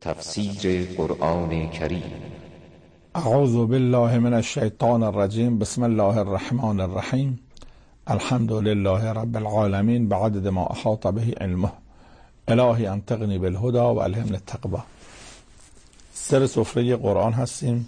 تفسیر قرآن کریم. اعوذ بالله من الشیطان الرجیم. بسم الله الرحمن الرحیم. الحمد لله رب العالمین بعدد ما احاط به علمه. الهی انطقنی بالهدى و الهمنی التقوی. سر سفره قرآن هستیم.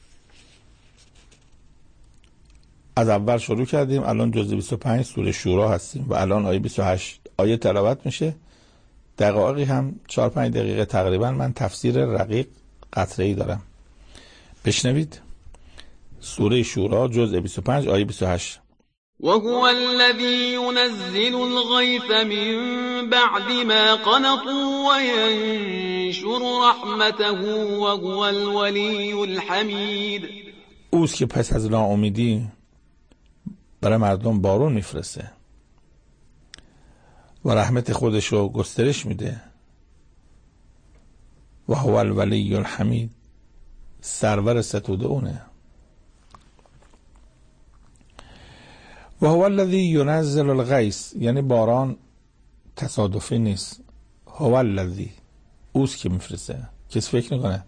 از اول شروع کردیم، الان جزء 25 سوره شورا هستیم و الان آیه 28 آیه تلاوت میشه. دقایقی هم 4-5 دقیقه تقریبا من تفسیر رقیق قطره‌ای دارم. بشنوید. سوره شورا جزء 25 آیه 28. وهو الذي ينزل الغيث من بعد ما قنطوا وينشر رحمته وهو الولي الحمید. اوست که پس از ناامیدی برای مردم بارون میفرسته و رحمت خودش رو گسترش میده. و هو الولی الحمید، سرور ستوده اونه. و هو الذی ینزل الغیث، یعنی باران تصادفی نیست. هو الذی، اوست که میفرسته. کسی فکر نکنه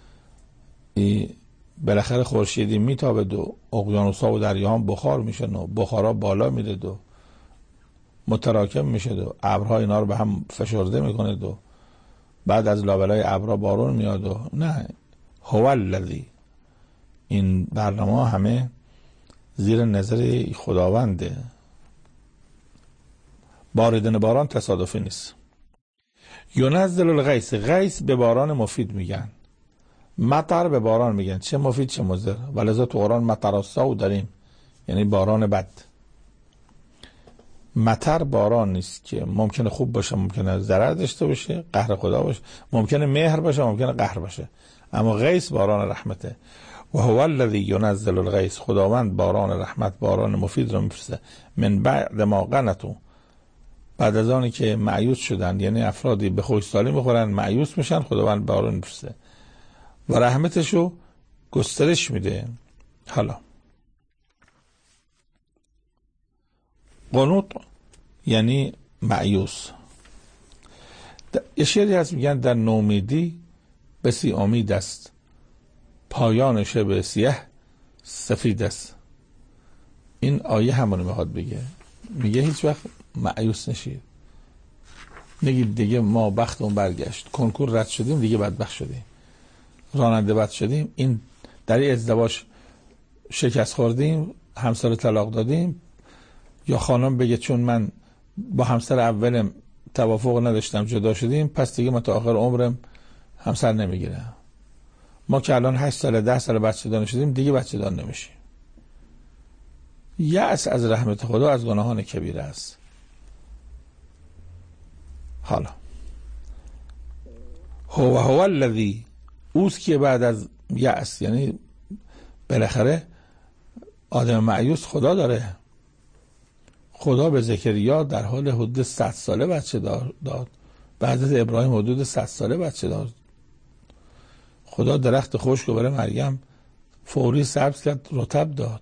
بالاخره خورشیدی میتابه و اقیانوس‌ها و دریاها بخار میشن و بخارا بالا میره و متراکم میشه و ابرها اینا رو به هم فشرده میکنه و بعد از لابلای ابرها بارون میاد و نه. هو الذی، این برنامه همه زیر نظر خداونده. باریدن باران تصادفی نیست. ینزل الغیث، غیث به باران مفید میگن، مطر به باران میگن، چه مفید چه مضر. ولذا تو قرآن مطرسا داریم، یعنی باران بد. مطر باران نیست که ممکنه خوب باشه، ممکنه ضرر داشته باشه، قهر خدا باشه، ممکنه مهر باشه، ممکنه قهر باشه. اما غیث باران رحمته. و هو الذی ینزل الغیث، خداوند باران رحمت، باران مفید رو میفرسته. من بعد ما قنطوا، بعد از آنی که مایوس شدن، یعنی افرادی به خشکسالی میخورن مایوس میشن، خداوند باران میفرسته و رحمتشو گسترش میده. حالا قنوط یعنی مایوس. یه شعری هست میگن در نومیدی بسی امید است، پایان شب سیه سفید است. این آیه همونو میخواد بگه. میگه هیچ وقت مایوس نشید، نگید دیگه ما بختمون برگشت، کنکور رد شدیم دیگه بدبخت شدیم، راننده بد شدیم، این در این ازدواج شکست خوردیم، همسر طلاق دادیم. یا خانم بگه چون من با همسر اولم توافق نداشتم جدا شدیم، پس دیگه من تا آخر عمرم همسر نمیگیرم. ما که الان 8 سال 10 سال بچه دار شدیم دیگه بچه دار نمیشیم. یأس از رحمت خدا از گناهان کبیره است. حالا هو الذی، اوست که بعد از یأس، یعنی بالاخره آدم مایوس خدا داره. خدا به زکریا در حال حدود 100 ساله بچه داد. بعد از ابراهیم حدود 100 ساله بچه داد. خدا درخت خشک رو برای مریم فوری سبز کرد، رطب داد.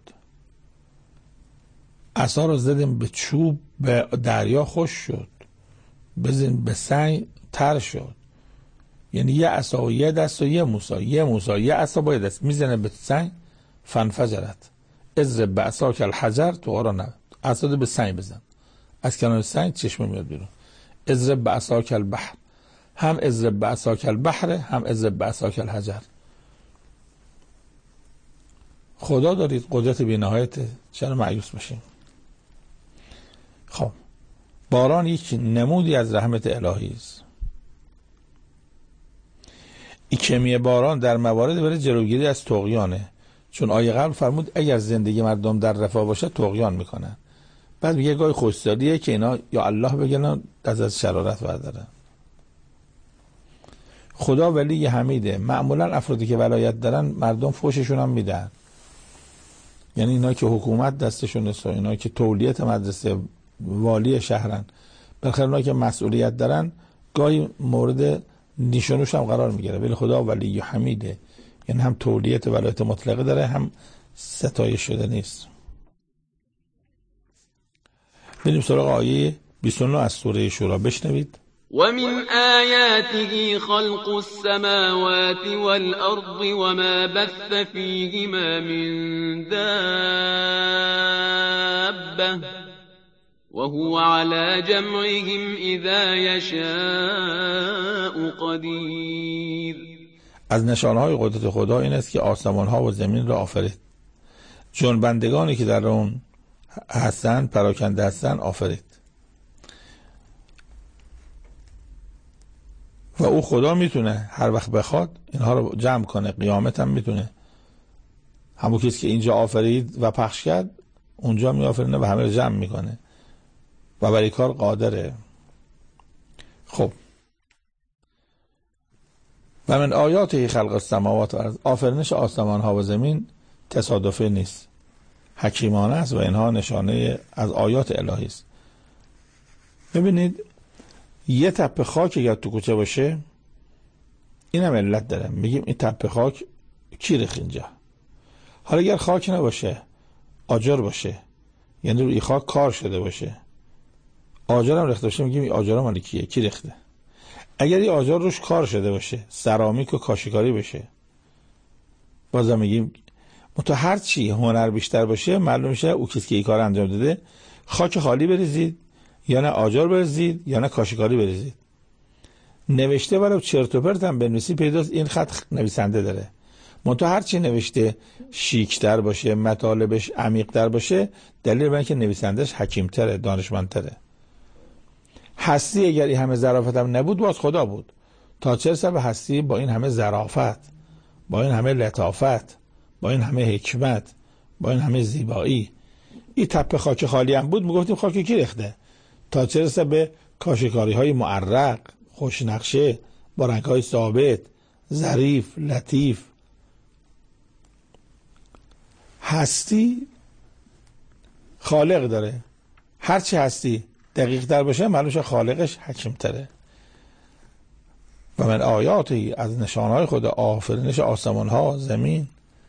عصا رو زدیم به چوب، به دریا خوش شد، بزن به سنگ تر شد. یعنی یه عصا و یه دست و یه موسی یه عصا با یه دست میزنه به سنگ، فانفجرت. اضرب بعصاک الحجر، تو قرآن نه، عصا به سنگ بزن، از کنار سنگ چشمه میاد بیرون. اضرب بعصاک البحر، هم اضرب بعصاک البحر، هم اضرب بعصاک الحجر. خدا دارید، قدرت بی‌نهایت، چرا مایوس بشیم؟ خب باران یک نمودی از رحمت الهی است. این کمی باران در موارد برای جلوگیری از طغیانه، چون آیه قبل فرمود اگر زندگی مردم در رفاه باشه طغیان میکنن. بعد میگه گاهی خوشسالیه که اینا یا الله بگن از شرارت بردارن. خدا ولی حمیده. معمولا افرادی که ولایت دارن مردم فوششون هم میدن، یعنی اینا که حکومت دستشون است، اینا که تولیت مدرسه، والی شهرن، بالاخره اینا که مسئولیت دارن گاهی مورد نیشونوش هم قرار میگیره. ولی خدا ولی حمیده، یعنی هم تولیت ولایت مطلقه داره، هم ستایش شده نیست. بریم سراغ آیه 29 از سوره شورا. بشنوید. ومن آياته خلق السماوات والأرض وما بث فيهما من دابة وهو على جمعهم إذا يشاء قدیر. از نشانه‌های قدرت خدا این است که آسمان‌ها و زمین را آفرید، جنبندگانی که در آن هستند، پراکنده هستند آفرید. و او خدا میتونه هر وقت بخواد اینها رو جمع کنه. قیامت هم میتونه همون کسی که اینجا آفرید و پخش کرد اونجا میآفرینه و همه رو جمع میکنه و برای کار قادره. خب و من آیاته خلق السماوات و الارض، آفرینش آسمان ها و زمین تصادفی نیست، حکیمانه است و اینها نشانه از آیات الهی است. ببینید یه تپه خاک اگر تو کوچه باشه این هم علت داره، میگیم این تپه خاک کی ریخت اینجا. حالا اگر خاک نباشه آجر باشه، یعنی روی خاک کار شده باشه، آجر هم ریخته باشه، میگیم این آجر مال کیه، کی ریخته. اگر این آجر روش کار شده باشه، سرامیک و کاشیکاری بشه، بازم میگیم تو هر چی هنر بیشتر باشه معلوم میشه او کسی که این کار انجام داده. خاک خالی بریزید یا نه آجر بریزید یا نه کاشیکاری بریزید، نوشته برای چرت و پرت هم بنویسی پیداست این خط نویسنده داره. منتها هر چی نوشته شیک‌تر باشه، مطالبش عمیق‌تر باشه، دلیل بر اینکه نویسندش حکیم‌تره، دانشمندتره. هستی اگر این همه ظرافت هم نبود باز خدا بود، تا چه رسه به هستی با این همه ظرافت، با این همه لطافت، با این همه حکمت، با این همه زیبایی. این تپه خاک خالی هم بود میگفتیم خاک کی ریخته، تا چه رسه به کاشیکاری‌های معرق، خوش نقشه، با رنگ‌های ثابت، ظریف، لطیف. هستی خالق داره، هرچی هستی دقیق تر باشه معلومه خالقش حکیم تره. و من آیاتی از نشانهای خدا آفرینش آسمان ها، زمین،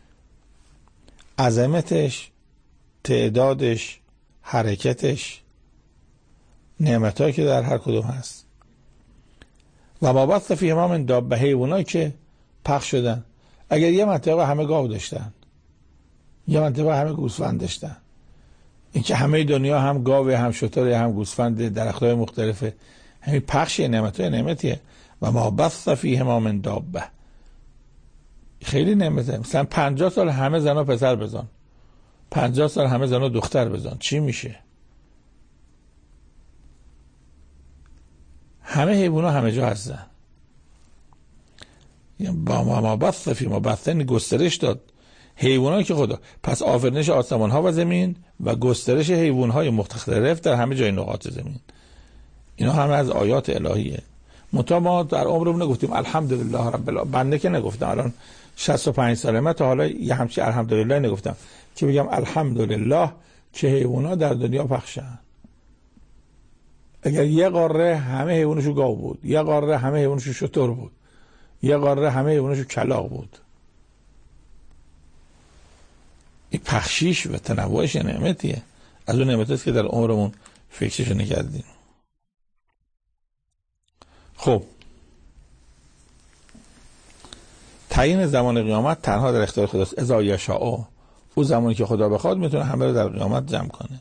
عظمتش، تعدادش، حرکتش، نعمتایی که در هر کدوم هست. و ما بث فیهما من دابه، حیوانایی که پخش شدن. اگر یه منطقه همه گاو داشتن، یه منطقه همه گوسفند داشتن، این که همه دنیا هم گاو هم شتر هم گوسفند درختای مختلفه، همین پخش نعمتیه. و ما بث فیهما من دابه، خیلی نعمته. مثلا 50 سال همه زن و پسر بزن، 50 سال همه زن و دختر بزن، چی میشه؟ همه حیونا همه جا هستن. با ما بث فیهما، بثن گسترش داد حیوانایی که خدا. پس آفرینش آسمان ها و زمین و گسترش حیوان های مختلف در همه جای نقاط زمین، اینا همه از آیات الهیه. منتها ما در عمرمون نگفتیم الحمدلله رب العالمین. بنده که نگفتم، الان 65 سالمه تا حالا یه همچین الحمدلله نگفتم که بگم الحمدلله که حیونا در دنیا پخشن. اگر یه قاره همه حیوانشو گاو بود، یه قاره همه حیوانشو شتر بود، یه قاره همه حیوانشو کلاغ بود، این پخشیش و تنوعش نعمتیه. از اون نعمت است که در عمرمون فکرش نکردیم. خب تعیین زمان قیامت تنها در اختیار خداست. اذا یشاء، او زمانی که خدا بخواد میتونه همه رو در قیامت جمع کنه.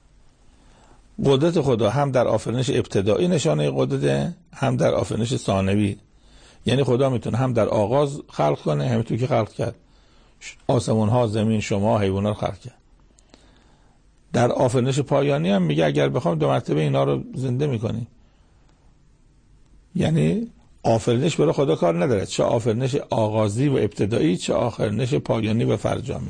قدرت خدا هم در آفرینش ابتدایی نشانه قدرته، هم در آفرینش ثانوی. یعنی خدا میتونه هم در آغاز خلق کنه، همینطور که خلق کرد آسمان ها، زمین، شما، حیوانات رو خلق کرد. در آفرینش پایانی هم میگه اگر بخوام 2 مرتبه اینا رو زنده میکنی. یعنی آفرینش برای خدا کار نداره، چه آفرینش آغازی و ابتدایی، چه آفرینش پایانی و فرجامی.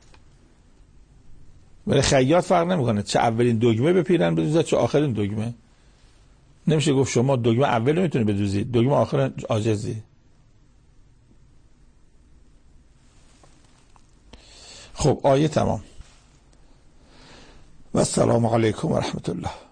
برای خیاط فرق نمیکنه چه اولین دگمه به پیرن بدوزه چه آخرین دگمه. نمیشه گفت شما دگمه اول نمیتونی بدوزی، دگمه آخر عاجزی. خب آیه تمام. و السلام علیکم و رحمت الله.